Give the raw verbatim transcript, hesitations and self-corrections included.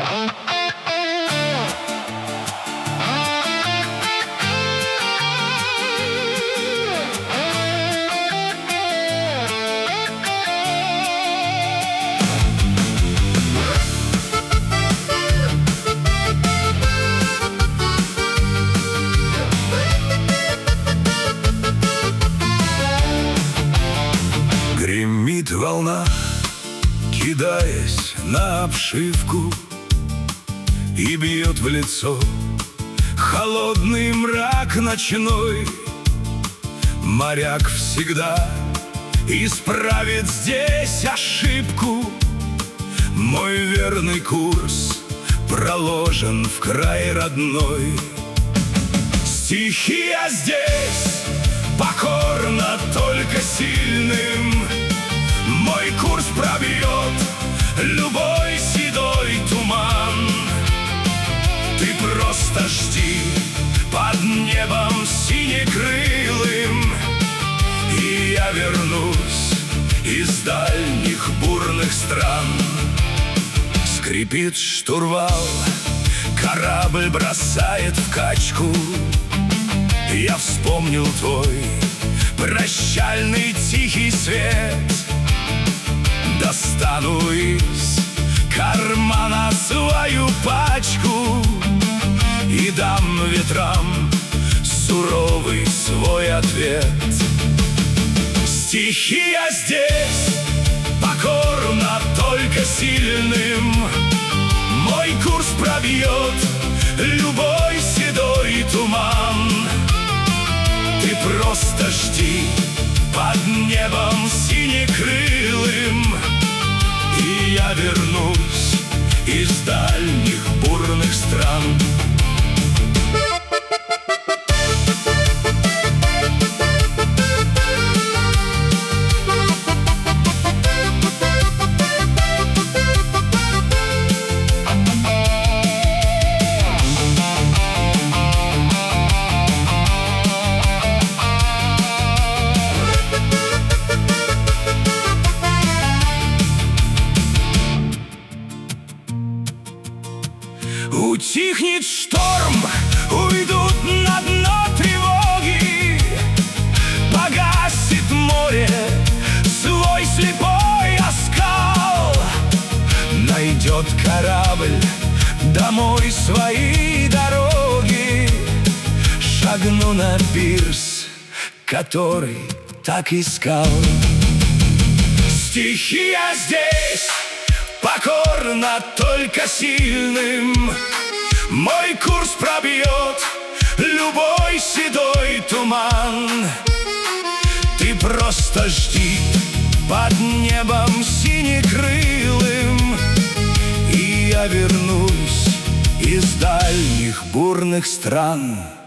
Гремит волна, кидаясь на обшивку, и бьет в лицо холодный мрак ночной. Моряк всегда исправит здесь ошибку. Мой верный курс проложен в край родной. Стихия здесь покорна только сильным. Мой курс пробьет любой седой туман. Ты просто жди под небом синекрылым, и я вернусь из дальних бурных стран. Скрипит штурвал, корабль бросает в качку. Я вспомнил твой прощальный тихий свет. Достану из кармана свою пачку и дам ветрам суровый свой ответ. Стихия здесь покорна только сильным. Мой курс пробьет любой седой туман. Ты просто жди под небом синекрылым, и я вернусь из дальних бурных стран. Утихнет шторм, уйдут на дно тревоги, погасит море свой слепой оскал. Найдет корабль домой свои дороги. Шагну на пирс, который так искал. Стихия здесь покорна только сильным. Мой курс пробьет любой седой туман. Ты просто жди под небом синекрылым, и я вернусь из дальних бурных стран.